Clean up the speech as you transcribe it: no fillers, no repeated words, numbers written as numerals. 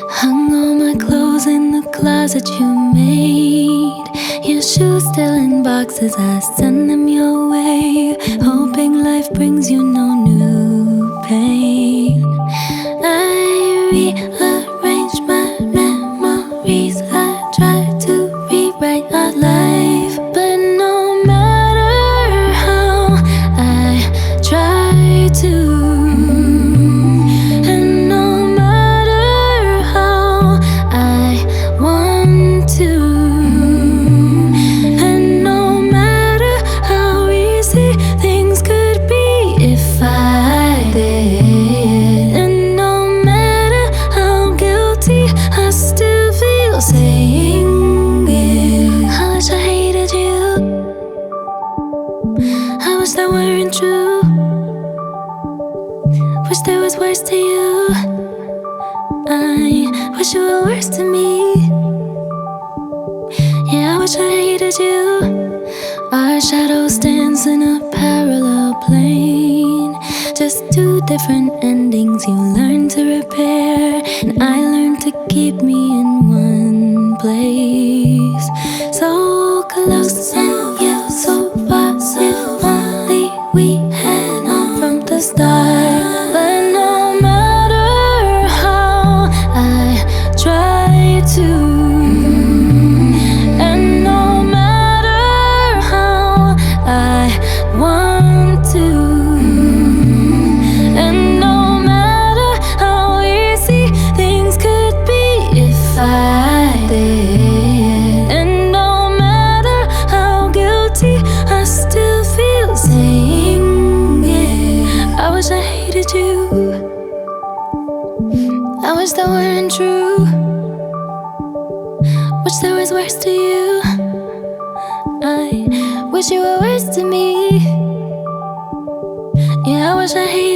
Hung all my clothes in the closet you made. Your shoes still in boxes, I send them your way, hoping life brings you no new pain. I rearrange my memories, I try to rewrite our life, but no matter how I try to, that weren't true. Wish there was worse to you. I wish you were worse to me. Yeah, I wish I hated you. Our shadows dance in a parallel plane. Just two different endings you learned to repair, and I learned to keep me in one place. So close and yet so far. If only we had known from the start. But no matter how I try to, and no matter how I want to, and no matter how easy things could be if I did, and no matter how guilty I still feel saying it. I wish I hated you. I wish that weren't true. Wish there was worse to you. I wish you were worse to me. Yeah, I wish I hated